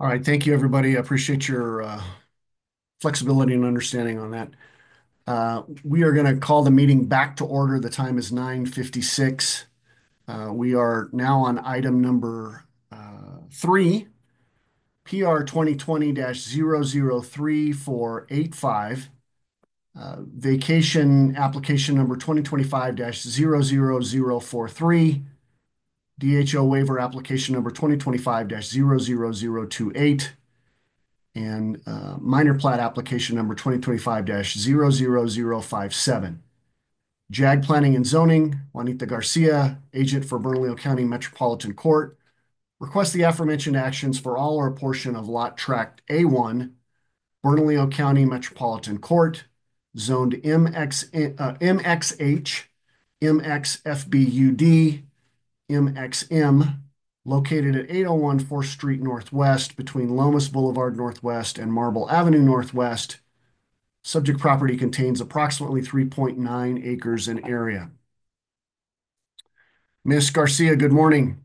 All right, thank you, everybody. I appreciate your flexibility and understanding on that. We are going to call the meeting back to order. The time is 9:56. We are now on item number three, PR 2020-003-485, vacation application number 2025-00043, DHO waiver application number 2025-00028, and minor plat application number 2025-00057. JAG Planning and Zoning, Juanita Garcia, agent for Bernalillo County Metropolitan Court, requests the aforementioned actions for all or a portion of lot tract A1, Bernalillo County Metropolitan Court, zoned MXH, MXFBUD, MXM, located at 801 4th Street Northwest between Lomas Boulevard Northwest and Marble Avenue Northwest. Subject property contains approximately 3.9 acres in area. Ms. Garcia, good morning.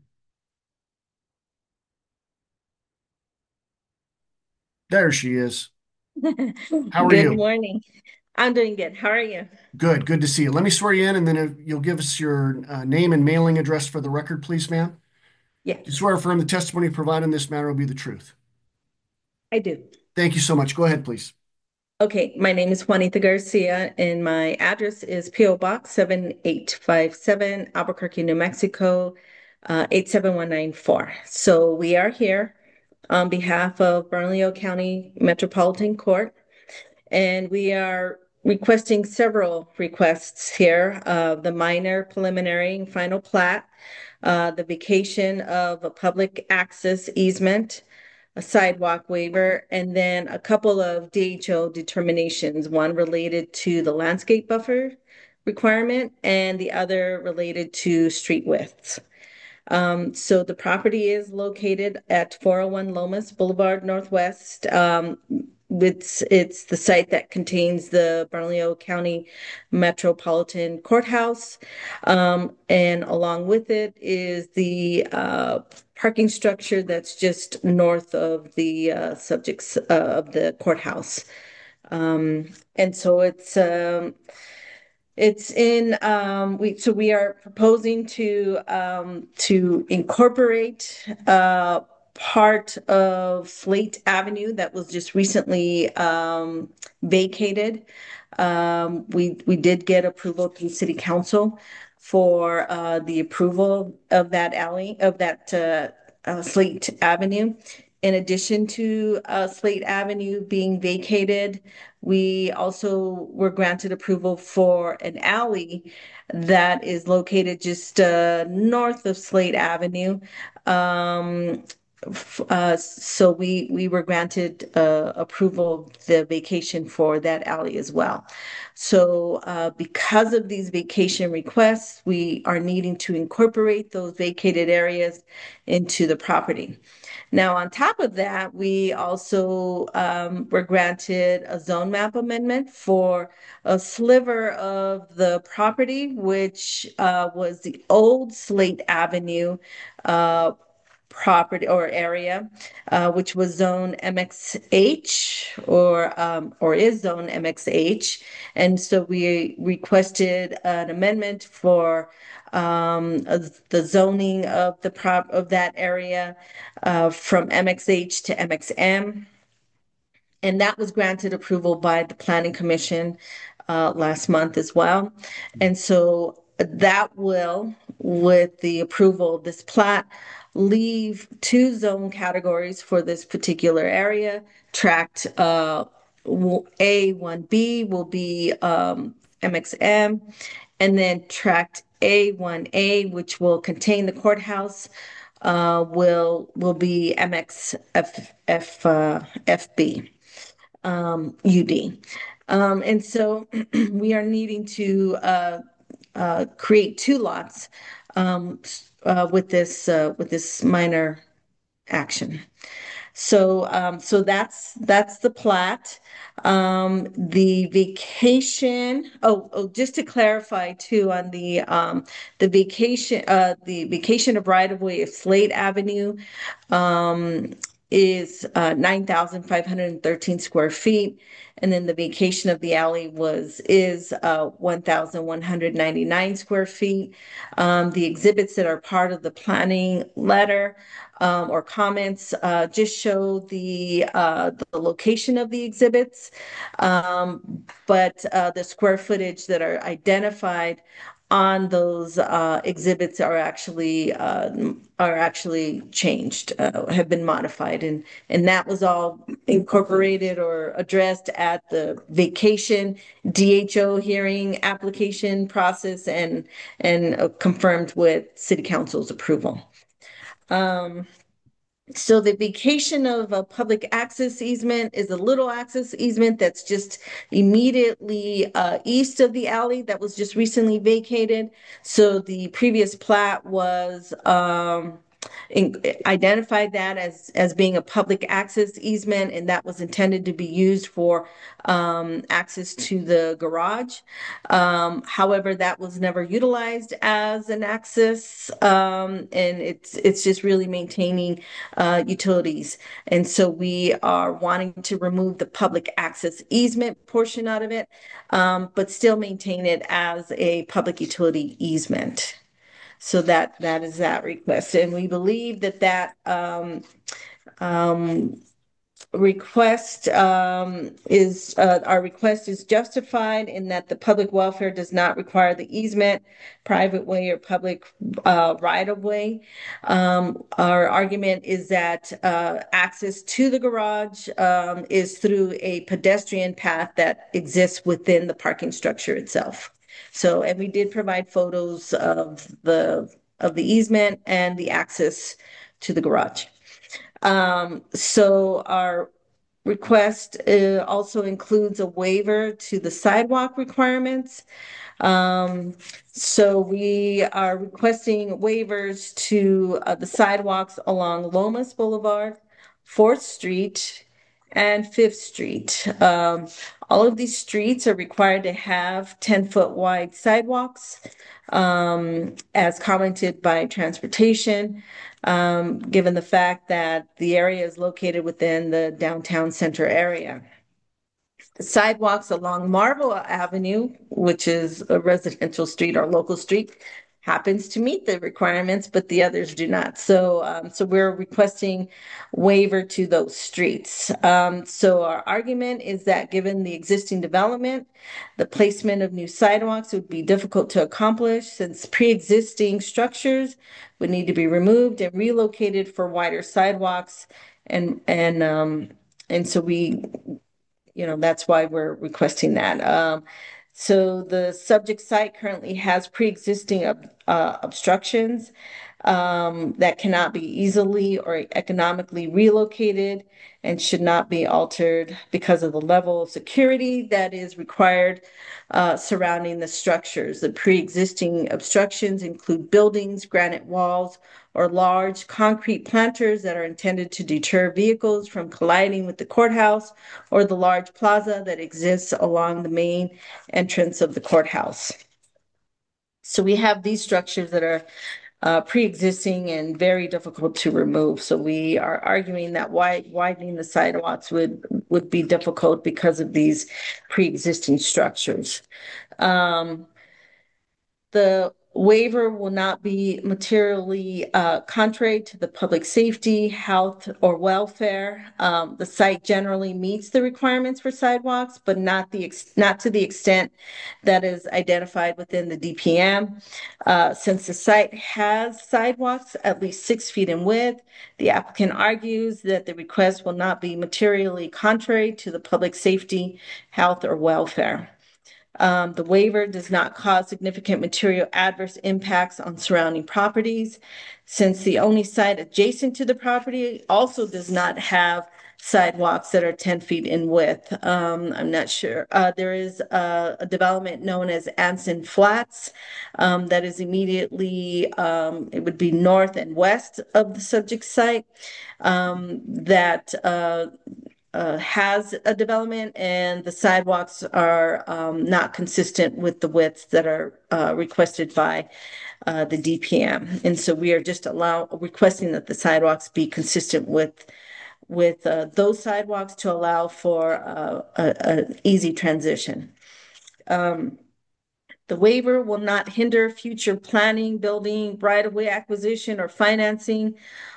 There she is. How are Good you? morning. I'm doing good. How are you? Good, good to see you. Let me swear you in, and then you'll give us your name and mailing address for the record, please, ma'am. You Yes, swear or affirm the testimony provided in this matter will be the truth. I do. Thank you so much. Go ahead, please. Okay, my name is Juanita Garcia, and my address is P.O. Box 7857, Albuquerque, New Mexico, 87194. So we are here on behalf of Bernalillo County Metropolitan Court, and we are requesting several requests here, the minor, preliminary, and final plat, the vacation of a public access easement, a sidewalk waiver, and then a couple of DHO determinations, one related to the landscape buffer requirement and the other related to street widths. So the property is located at 401 Lomas Boulevard Northwest. It's the site that contains the Bernalillo County Metropolitan Courthouse. And along with it is the parking structure that's just north of the subjects of the courthouse. And so it's in we are proposing to incorporate part of Slate Avenue that was just recently vacated. We did get approval from City Council for the approval of that alley of that Slate Avenue. In addition to Slate Avenue being vacated, we also were granted approval for an alley that is located just north of Slate Avenue. Um, so we were granted approval of the vacation for that alley as well. So because of these vacation requests, we are needing to incorporate those vacated areas into the property. Now, on top of that, we also were granted a zone map amendment for a sliver of the property, which was the old Slate Avenue uh, property or area, which was zone MXH or is zone MXH. And so we requested an amendment for the zoning of the prop of that area from MXH to MXM. And that was granted approval by the Planning Commission last month as well. And so that will, with the approval of this plat, leave two zone categories for this particular area. Tract A, 1B will be MXM, and then tract A1A, which will contain the courthouse, will be MXFB. UD. And so we are needing to create two lots with this minor action. So that's the plat. The vacation. Just to clarify too on the vacation of right of way of Slate Avenue. is 9,513 square feet. And then the vacation of the alley is 1,199 square feet. The exhibits that are part of the planning letter or comments just show the location of the exhibits, but the square footage that are identified on those exhibits are actually changed, have been modified, and that was all incorporated or addressed at the vacation DHO hearing application process and confirmed with City Council's approval. So the vacation of a public access easement is a little access easement that's just immediately east of the alley that was just recently vacated. So the previous plat was identified that as being a public access easement, and that was intended to be used for access to the garage. However, that was never utilized as an access, and it's just really maintaining utilities. And so we are wanting to remove the public access easement portion out of it, but still maintain it as a public utility easement. So that is that request. And we believe that request is our request is justified in that the public welfare does not require the easement, private way or public right of way. Our argument is that access to the garage is through a pedestrian path that exists within the parking structure itself. So, and we did provide photos of the easement and the access to the garage. So our request also includes a waiver to the sidewalk requirements. So we are requesting waivers to the sidewalks along Lomas Boulevard, 4th Street, and 5th Street. All of these streets are required to have 10-foot wide sidewalks, as commented by transportation, given the fact that the area is located within the downtown center area. The sidewalks along Marble Avenue, which is a residential street or local street, happens to meet the requirements, but the others do not. So we're requesting waiver to those streets. So our argument is that given the existing development, the placement of new sidewalks would be difficult to accomplish since pre-existing structures would need to be removed and relocated for wider sidewalks. And so that's why we're requesting that. So the subject site currently has pre-existing obstructions that cannot be easily or economically relocated and should not be altered because of the level of security that is required surrounding the structures. The pre-existing obstructions include buildings, granite walls, or large concrete planters that are intended to deter vehicles from colliding with the courthouse or the large plaza that exists along the main entrance of the courthouse. So we have these structures that are pre-existing and very difficult to remove. So we are arguing that widening the sidewalks would be difficult because of these pre-existing structures. The waiver will not be materially contrary to the public safety, health, or welfare. The site generally meets the requirements for sidewalks, but not to the extent that is identified within the DPM. Since the site has sidewalks at least 6 feet in width, the applicant argues that the request will not be materially contrary to the public safety, health, or welfare. The waiver does not cause significant material adverse impacts on surrounding properties, since the only site adjacent to the property also does not have sidewalks that are 10 feet in width. I'm not sure. There is a development known as Anson Flats that is immediately, it would be north and west of the subject site that has a development, and the sidewalks are not consistent with the widths that are requested by the DPM. And so we are just requesting that the sidewalks be consistent with those sidewalks to allow for an easy transition. Um, the waiver will not hinder future planning, building, right-of-way acquisition, or financing,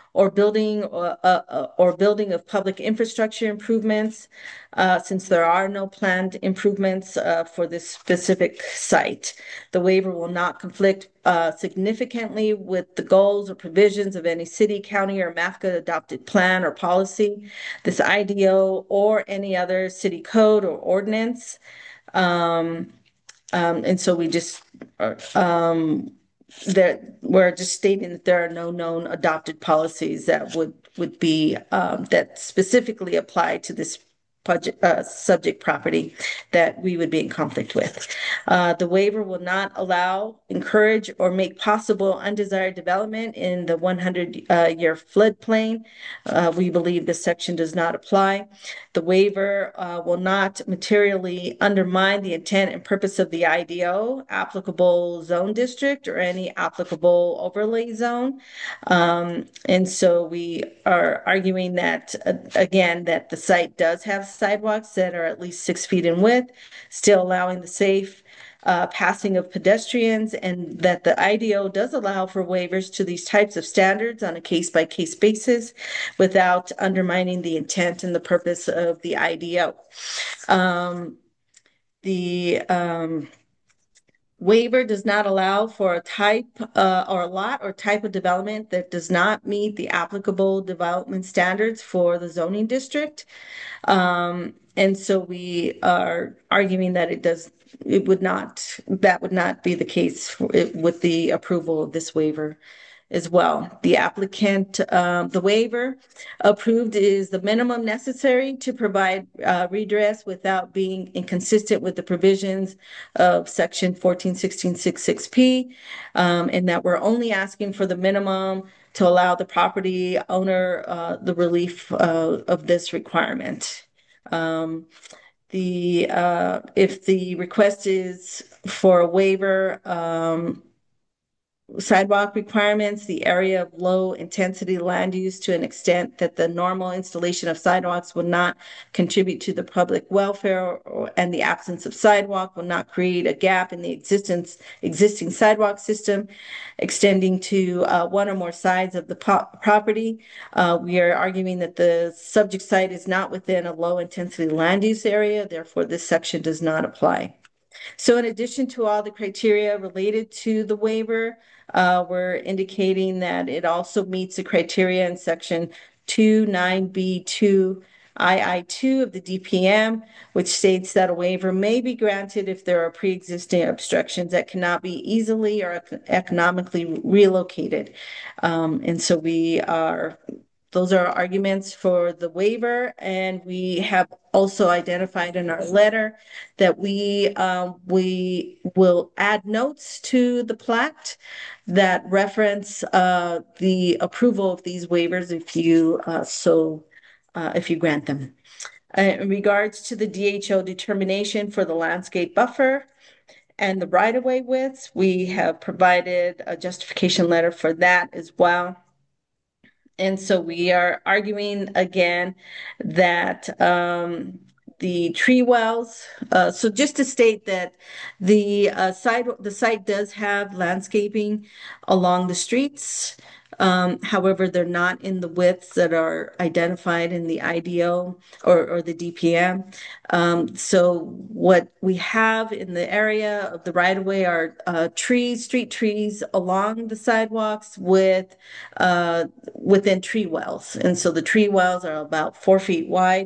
or building of public infrastructure improvements, since there are no planned improvements for this specific site. The waiver will not conflict significantly with the goals or provisions of any city, county, or MAFCA adopted plan or policy, this IDO, or any other city code or ordinance. And so we just that we're just stating that there are no known adopted policies that would be that specifically apply to this budget subject property that we would be in conflict with. The waiver will not allow, encourage, or make possible undesired development in the 100-year floodplain. We believe this section does not apply. The waiver will not materially undermine the intent and purpose of the IDO, applicable zone district, or any applicable overlay zone. And so we are arguing that, again, that the site does have sidewalks that are at least 6 feet in width, still allowing the safe passing of pedestrians, and that the IDO does allow for waivers to these types of standards on a case-by-case basis without undermining the intent and the purpose of the IDO. The waiver does not allow for a type or a lot or type of development that does not meet the applicable development standards for the zoning district. And so we are arguing that that would not be the case with the approval of this waiver as well. The applicant, the waiver approved is the minimum necessary to provide redress without being inconsistent with the provisions of section 141666P, and that we're only asking for the minimum to allow the property owner the relief of this requirement. If the request is for a waiver, sidewalk requirements, the area of low intensity land use to an extent that the normal installation of sidewalks will not contribute to the public welfare, and the absence of sidewalk will not create a gap in the existing sidewalk system extending to one or more sides of the property. We are arguing that the subject site is not within a low intensity land use area, therefore this section does not apply. So in addition to all the criteria related to the waiver, we're indicating that it also meets the criteria in section 29B2 II2 of the DPM, which states that a waiver may be granted if there are pre-existing obstructions that cannot be easily or economically relocated. And so those are arguments for the waiver, and we have also identified in our letter that we will add notes to the plat that reference the approval of these waivers if you grant them. In regards to the DHO determination for the landscape buffer and the right-of-way widths, we have provided a justification letter for that as well. And so we are arguing again that the tree wells, so just to state that the site does have landscaping along the streets. However, they're not in the widths that are identified in the IDO or the DPM. So what we have in the area of the right of way are street trees along the sidewalks within tree wells. And so the tree wells are about 4 feet wide.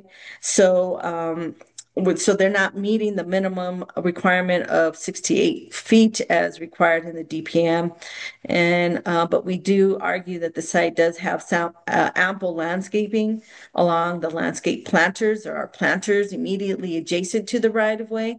So they're not meeting the minimum requirement of 68 feet as required in the DPM. But we do argue that the site does have ample landscaping along the landscape planters. There are planters immediately adjacent to the right of way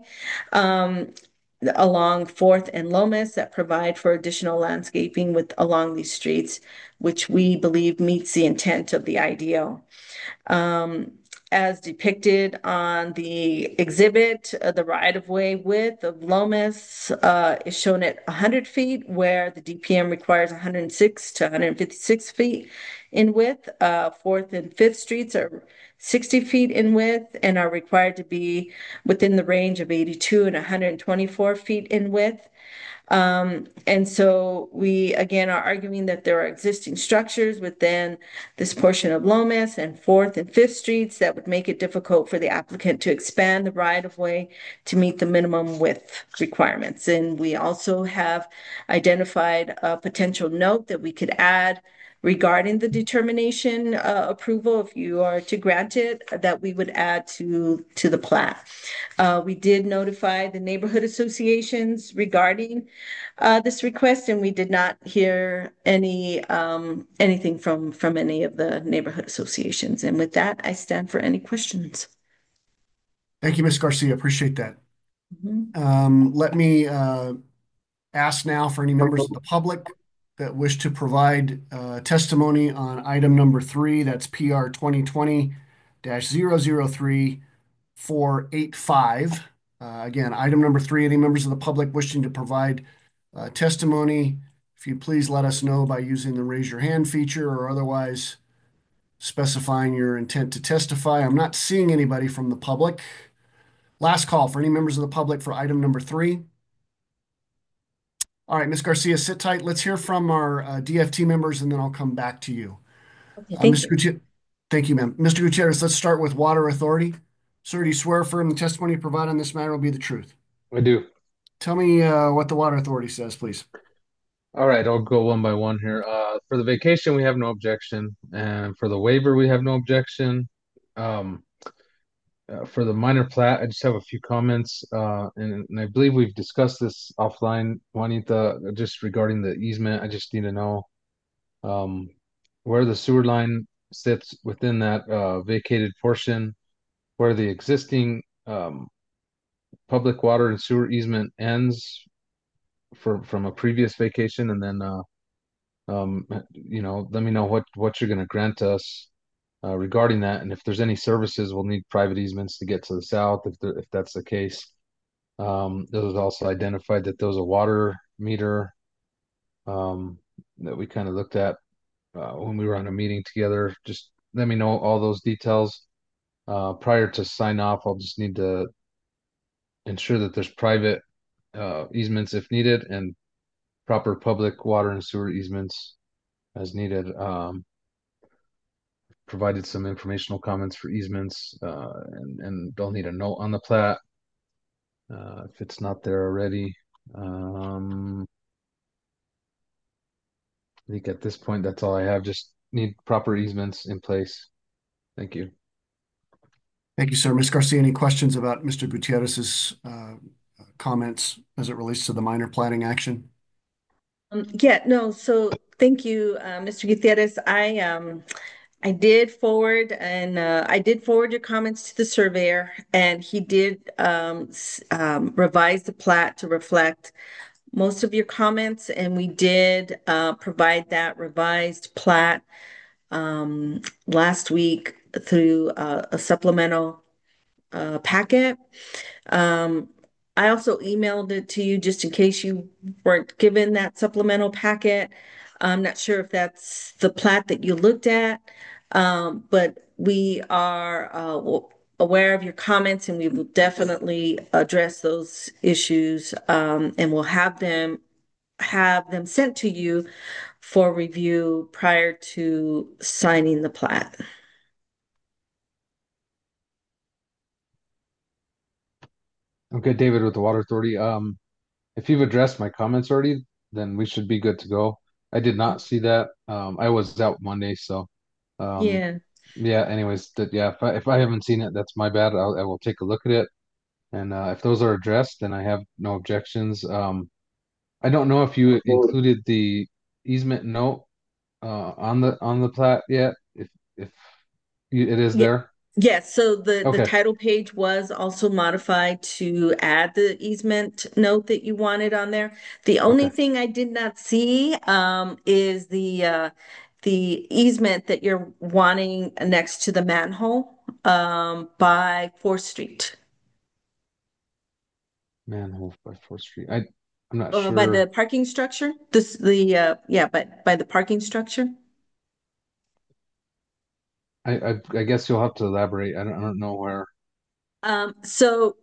along 4th and Lomas that provide for additional landscaping along these streets, which we believe meets the intent of the IDO. as depicted on the exhibit, the right-of-way width of Lomas is shown at 100 feet, where the DPM requires 106 to 156 feet in width. Fourth and Fifth Streets are 60 feet in width and are required to be within the range of 82 and 124 feet in width. And so we again are arguing that there are existing structures within this portion of Lomas and Fourth and Fifth Streets that would make it difficult for the applicant to expand the right of way to meet the minimum width requirements. And we also have identified a potential note that we could add regarding the determination approval, if you are to grant it, that we would add to the plat. We did notify the neighborhood associations regarding this request, and we did not hear anything from any of the neighborhood associations. And with that, I stand for any questions. Thank you, Ms. Garcia. Appreciate that. Mhm. Let me ask now for any members of the public that wish to provide testimony on item number 3, that's PR 2020-003485. Again, item number 3, any members of the public wishing to provide testimony, if you please let us know by using the raise your hand feature or otherwise specifying your intent to testify. I'm not seeing anybody from the public. Last call for any members of the public for item number 3. All right, Ms. Garcia, sit tight. Let's hear from our DFT members, and then I'll come back to you. Okay, thank Mr. you. Gutierrez, thank you, ma'am. Mr. Gutierrez, let's start with Water Authority. Sir, do you swear affirm the testimony you provide on this matter will be the truth? I do. Tell me what the Water Authority says, please. All right, I'll go one by one here. For the vacation, we have no objection, and for the waiver, we have no objection. Um, for the minor plat, I just have a few comments, and I believe we've discussed this offline, Juanita, just regarding the easement. I just need to know um, where the sewer line sits within that vacated portion, where the existing public water and sewer easement ends from a previous vacation, and then let me know what you're going to grant us regarding that, and if there's any services, we'll need private easements to get to the south if that's the case. It was also identified that there was a water meter that we kind of looked at when we were on a meeting together. Just let me know all those details. Prior to sign off, I'll just need to ensure that there's private easements if needed and proper public water and sewer easements as needed. Provided some informational comments for easements, and they'll need a note on the plat if it's not there already. I think at this point, that's all I have. Just need proper easements in place. Thank you. Thank you, sir. Ms. Garcia, any questions about Mr. Gutierrez's comments as it relates to the minor plating action? Yeah, no, so thank you, Mr. Gutierrez. I did forward your comments to the surveyor, and he did revise the plat to reflect most of your comments, and we did provide that revised plat last week through a supplemental packet. Um, I also emailed it to you just in case you weren't given that supplemental packet. I'm not sure if that's the plat that you looked at, but we are aware of your comments, and we will definitely address those issues, and we'll have them sent to you for review prior to signing the plat. Okay, David with the Water Authority. If you've addressed my comments already, then we should be good to go. I did not see that. I was out Monday, so um, Yeah. yeah. Anyways, yeah. If I haven't seen it, that's my bad. I will take a look at it, and if those are addressed, then I have no objections. I don't know if you included the easement note on the plat yet. If it is Yeah. there. Yes, so the Okay. title page was also modified to add the easement note that you wanted on there. The only Okay. thing I did not see is the easement that you're wanting next to the manhole. by 4th Street. Manhole by 4th Street. I'm not By the sure. parking structure? Yeah, by the parking structure? I guess you'll have to elaborate. I don't know where. So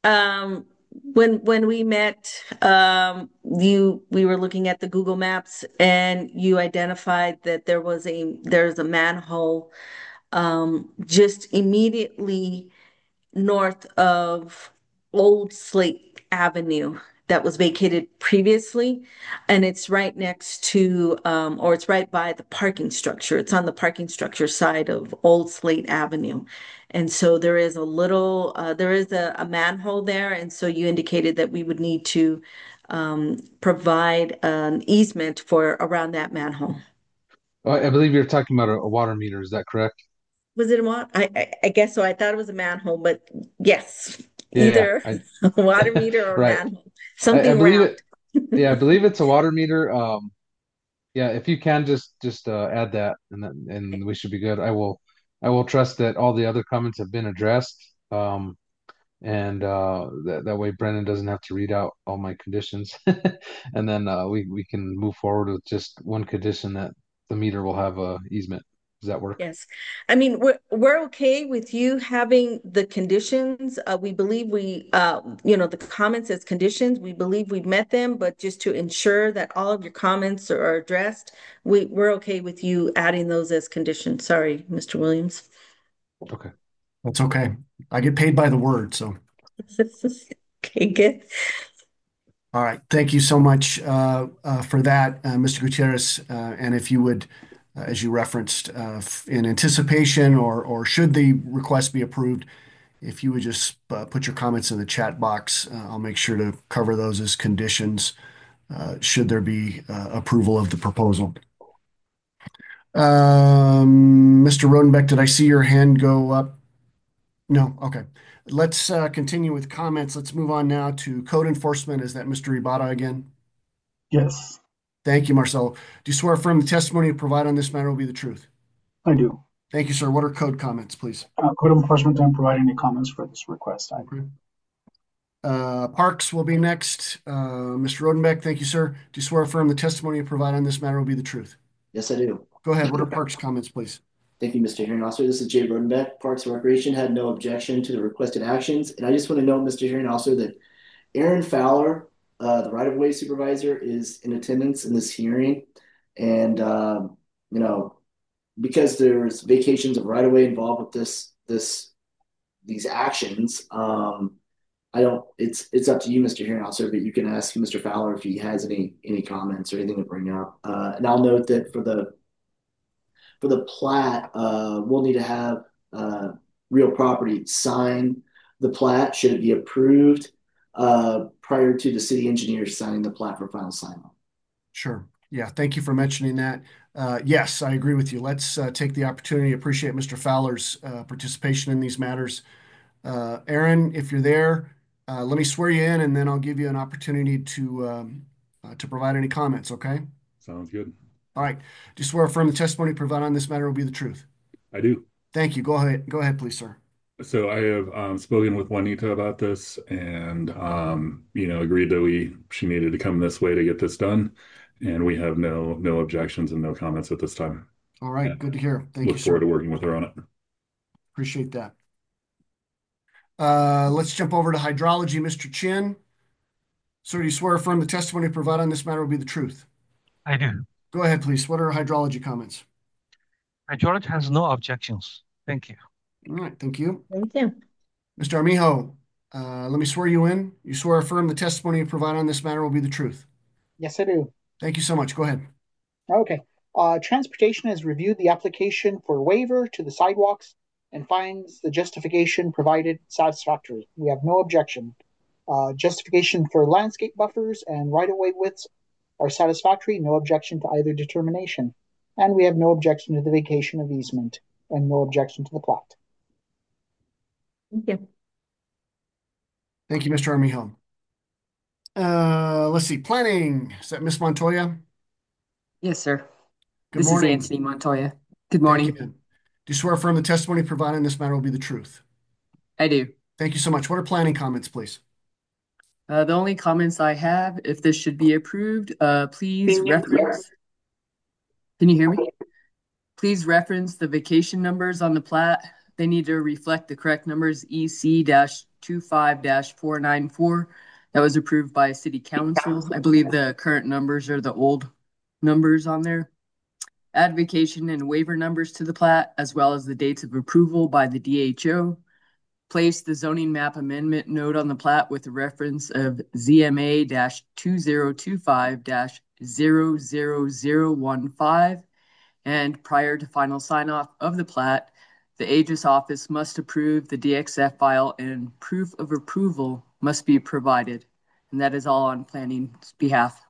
when we met, we were looking at the Google Maps and you identified that there's a manhole just immediately north of Old Slate Avenue that was vacated previously. And it's right next to, or it's right by the parking structure. It's on the parking structure side of Old Slate Avenue. And so there is a manhole there. And so you indicated that we would need to provide an easement for around that manhole. Oh, I believe you're talking about a water meter. Is that correct? Was it a what? I guess so. I thought it was a manhole, but yes, Yeah, either yeah. a water meter or Right. manhole, I something believe round. it. Yeah, I believe it's a water meter. Yeah, if you can just add that, and we should be good. I will trust that all the other comments have been addressed. And that way Brennan doesn't have to read out all my conditions, and then we can move forward with just one condition that the meter will have a easement. Does that work? Yes. I mean, we're okay with you having the conditions. We believe the comments as conditions, we believe we've met them, but just to ensure that all of your comments are addressed, we're okay with you adding those as conditions. Sorry, Mr. Williams. Okay. That's okay. I get paid by the word, so. Okay, good. All right. Thank you so much for that, Mr. Gutierrez. And if you would, as you referenced, in anticipation or should the request be approved, if you would just put your comments in the chat box, I'll make sure to cover those as conditions should there be approval of the proposal. Mr. Rodenbeck, did I see your hand go up? No. Okay. Let's continue with comments. Let's move on now to code enforcement. Is that Mr. Ibarra again? Yes, Thank you, Marcelo. Do you swear affirm the testimony you provide on this matter will be the truth? I do. Thank you, sir. What are code comments, please? Code enforcement didn't provide any comments for this request. Okay. Parks will be next. Mr. Rodenbeck, thank you, sir. Do you swear affirm the testimony you provide on this matter will be the truth? Yes, I do. Go ahead. What are Parks comments, please? Thank you, Mr. Hearing Officer. This is Jay Rodenbeck. Parks and Recreation had no objection to the requested actions. And I just want to note, Mr. Hearing Officer, that Aaron Fowler, the right-of-way supervisor, is in attendance in this hearing. And, because there's vacations of right-of-way involved with these actions, I don't, it's up to you, Mr. Hearing Officer, but you can ask Mr. Fowler if he has any comments or anything to bring up. And I'll note that for the plat, we'll need to have real property sign the plat should it be approved prior to the city engineer signing the plat for final sign off. Sure. Yeah. Thank you for mentioning that. Yes, I agree with you. Let's take the opportunity. Appreciate Mr. Fowler's participation in these matters. Aaron, if you're there, let me swear you in, and then I'll give you an opportunity to provide any comments. Okay. Sounds good. All right. Do you swear affirm the testimony provided on this matter will be the truth? I do. Thank you. Go ahead. Go ahead, please, sir. So I have spoken with Juanita about this and agreed that she needed to come this way to get this done. And we have no objections and no comments at this time. All right. And Good to hear. Thank you, look forward sir. to working with her on it. Appreciate that. Let's jump over to hydrology, Mr. Chin. Sir, do you swear affirm the testimony provided on this matter will be the truth? I do. Go ahead, please. What are hydrology comments? George has no objections. Thank you. All right. Thank you. Thank you. Mr. Armijo, let me swear you in. You swear affirm the testimony you provide on this matter will be the truth? Yes, I do. Thank you so much. Go ahead. Okay. Transportation has reviewed the application for waiver to the sidewalks and finds the justification provided satisfactory. We have no objection. Justification for landscape buffers and right-of-way widths are satisfactory. No objection to either determination. And we have no objection to the vacation of easement and no objection to the plat. Thank you. Thank you, Mr. Armijo. Let's see. Planning. Is that Miss Montoya? Yes, sir. Good This is morning. Anthony Montoya. Good Thank morning. you. Do you swear affirm the testimony provided in this matter will be the truth? I do. Thank you so much. What are planning comments, please? The only comments I have, if this should be approved, please reference. Can you hear me? Please reference the vacation numbers on the plat. They need to reflect the correct numbers EC-25-494 that was approved by City Council. I believe the current numbers are the old numbers on there. Add vacation and waiver numbers to the plat, as well as the dates of approval by the DHO. Place the zoning map amendment note on the plat with a reference of ZMA-2025-00015. And prior to final sign-off of the plat, the Aegis office must approve the DXF file and proof of approval must be provided. And that is all on planning's behalf.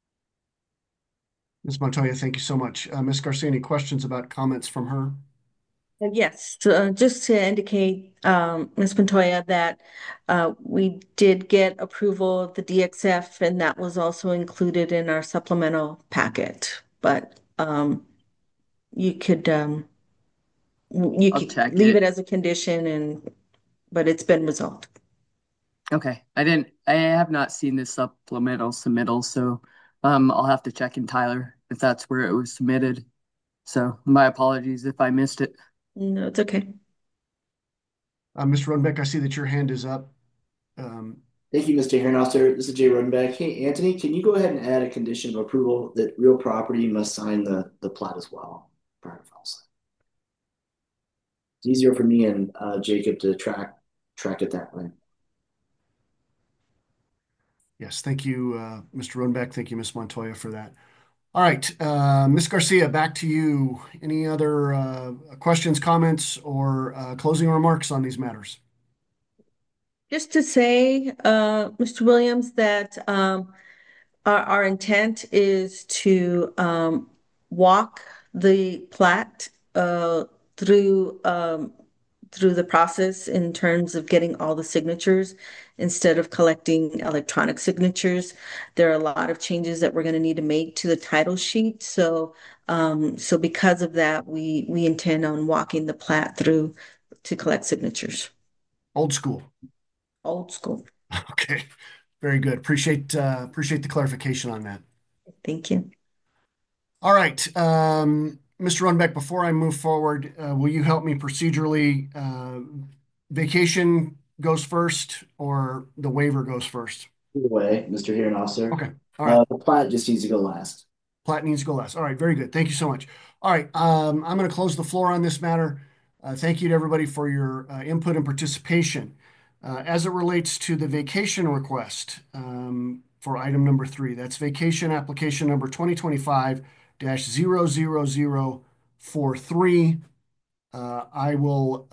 Ms. Montoya, thank you so much. Ms. Garcia, any questions about comments from her? Yes, just to indicate, Ms. Montoya, that we did get approval of the DXF, and that was also included in our supplemental packet. But you could check leave it. it as a condition, but it's been resolved. Okay, I have not seen this supplemental submittal, so I'll have to check in Tyler if that's where it was submitted. So my apologies if I missed it. No, it's okay. Mr. Rodenbeck, I see that your hand is up. Thank you, Mr. Herrenhauser. This is Jay Rodenbeck. Hey, Anthony, can you go ahead and add a condition of approval that real property must sign the plat as well prior to final sign? It's easier for me and Jacob to track it that way. Yes, thank you, Mr. Rodenbeck. Thank you, Ms. Montoya, for that. All right, Ms. Garcia, back to you. Any other questions, comments, or closing remarks on these matters? Just to say, Mr. Williams, that our intent is to walk the plat through the process in terms of getting all the signatures instead of collecting electronic signatures. There are a lot of changes that we're going to need to make to the title sheet. So because of that, we intend on walking the plat through to collect signatures. Old school. Old school. Okay, very good. Appreciate the clarification on that. Thank you. All right, Mr. Rodenbeck, before I move forward, will you help me procedurally? Vacation goes first or the waiver goes first? Either way, Mr. Herrenhauser. Okay, all right. The plat just needs to go last. Plat needs to go last. All right, very good. Thank you so much. All right, I'm going to close the floor on this matter. Thank you to everybody for your input and participation. As it relates to the vacation request for item number 3, that's vacation application number 2025-00043. I will,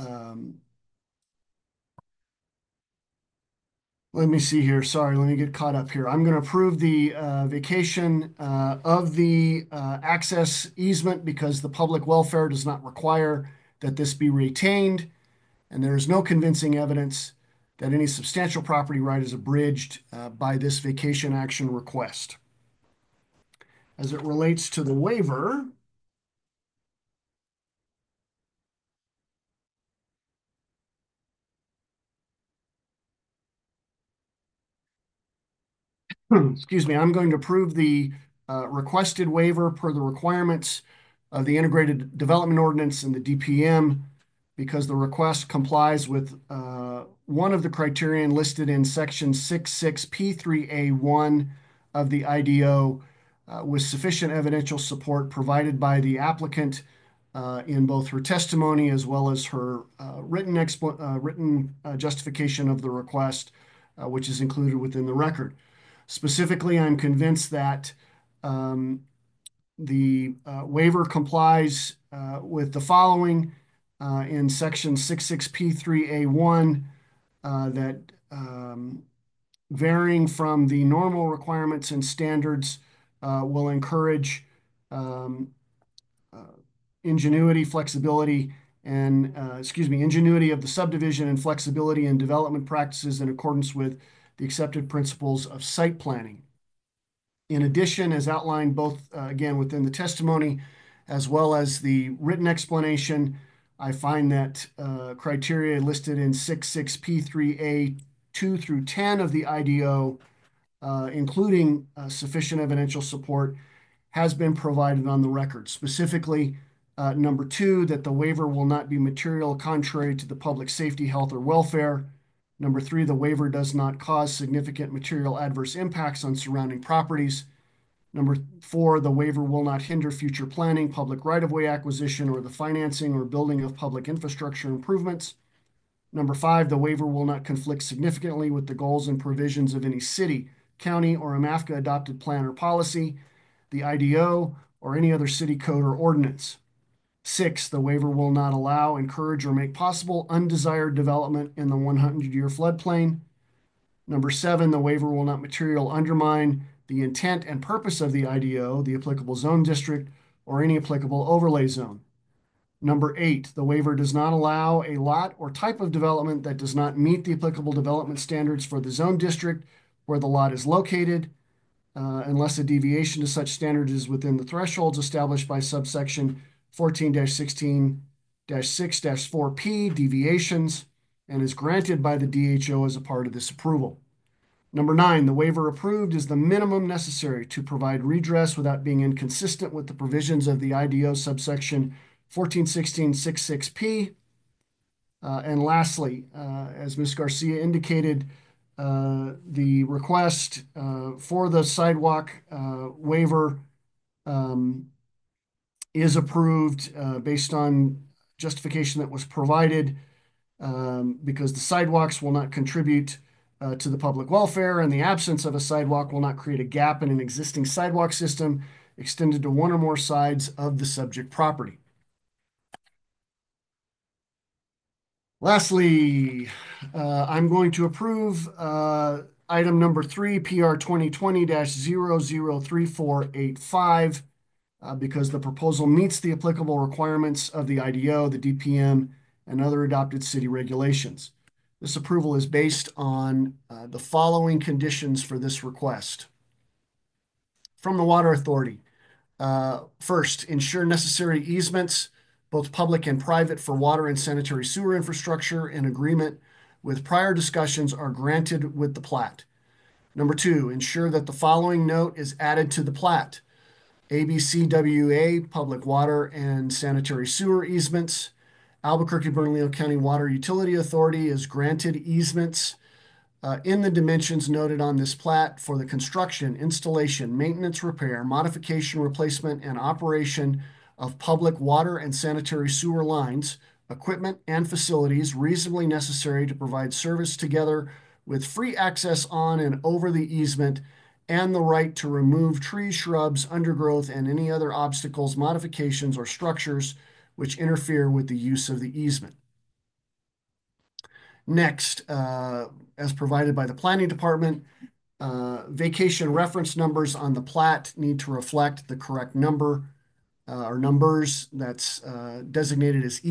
let me see here. Sorry, let me get caught up here. I'm going to approve the vacation of the access easement because the public welfare does not require that this be retained, and there is no convincing evidence that any substantial property right is abridged by this vacation action request. As it relates to the waiver, excuse me, I'm going to approve the requested waiver per the requirements of the Integrated Development Ordinance and the DPM because the request complies with one of the criterion listed in section 66P3A1 of the IDO with sufficient evidential support provided by the applicant in both her testimony as well as her written justification of the request, which is included within the record. Specifically, I'm convinced that the waiver complies with the following in section 66P3A1 that varying from the normal requirements and standards will encourage ingenuity, flexibility, and ingenuity of the subdivision and flexibility in development practices in accordance with the accepted principles of site planning. In addition, as outlined both again within the testimony as well as the written explanation, I find that criteria listed in 66P3A 2 through 10 of the IDO, including sufficient evidential support, has been provided on the record. Specifically, number 2, that the waiver will not be material contrary to the public safety, health, or welfare. Number 3, the waiver does not cause significant material adverse impacts on surrounding properties. Number 4, the waiver will not hinder future planning, public right-of-way acquisition, or the financing or building of public infrastructure improvements. Number 5, the waiver will not conflict significantly with the goals and provisions of any city, county, or AMAFCA adopted plan or policy, the IDO, or any other city code or ordinance. 6, the waiver will not allow, encourage, or make possible undesired development in the 100-year floodplain. Number 7, the waiver will not material undermine the intent and purpose of the IDO, the applicable zone district, or any applicable overlay zone. Number 8, the waiver does not allow a lot or type of development that does not meet the applicable development standards for the zone district where the lot is located, unless a deviation to such standards is within the thresholds established by subsection 14-16-6-4P deviations and is granted by the DHO as a part of this approval. Number 9, the waiver approved is the minimum necessary to provide redress without being inconsistent with the provisions of the IDO subsection 14-16-66P. And lastly, as Ms. Garcia indicated, the request for the sidewalk waiver is approved based on justification that was provided because the sidewalks will not contribute to the public welfare, and the absence of a sidewalk will not create a gap in an existing sidewalk system extended to one or more sides of the subject property. Lastly, I'm going to approve item number 3, PR 2020-003485, because the proposal meets the applicable requirements of the IDO, the DPM, and other adopted city regulations. This approval is based on the following conditions for this request. From the Water Authority, first, ensure necessary easements, both public and private, for water and sanitary sewer infrastructure in agreement with prior discussions are granted with the plat. Number 2, ensure that the following note is added to the plat. ABCWA, public water and sanitary sewer easements. Albuquerque-Bernalillo County Water Utility Authority is granted easements in the dimensions noted on this plat for the construction, installation, maintenance, repair, modification, replacement, and operation of public water and sanitary sewer lines, equipment, and facilities reasonably necessary to provide service together with free access on and over the easement and the right to remove trees, shrubs, undergrowth, and any other obstacles, modifications, or structures which interfere with the use of the easement. Next, as provided by the Planning Department, vacation reference numbers on the plat need to reflect the correct number or numbers that's designated as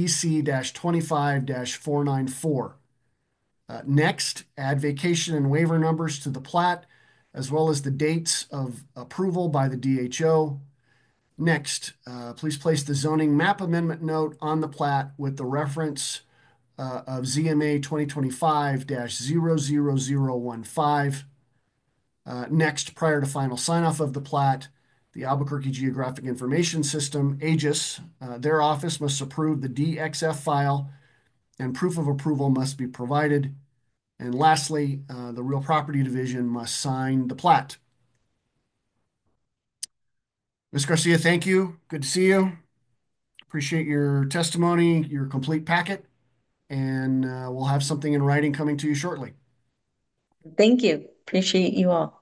EC-25-494. Next, add vacation and waiver numbers to the plat, as well as the dates of approval by the DHO. Next, please place the zoning map amendment note on the plat with the reference of ZMA 2025-00015. Next, prior to final sign-off of the plat, the Albuquerque Geographic Information System, AGIS, their office must approve the DXF file, and proof of approval must be provided. And lastly, the Real Property Division must sign the plat. Ms. Garcia, thank you. Good to see you. Appreciate your testimony, your complete packet, and we'll have something in writing coming to you shortly. Thank you. Appreciate you all.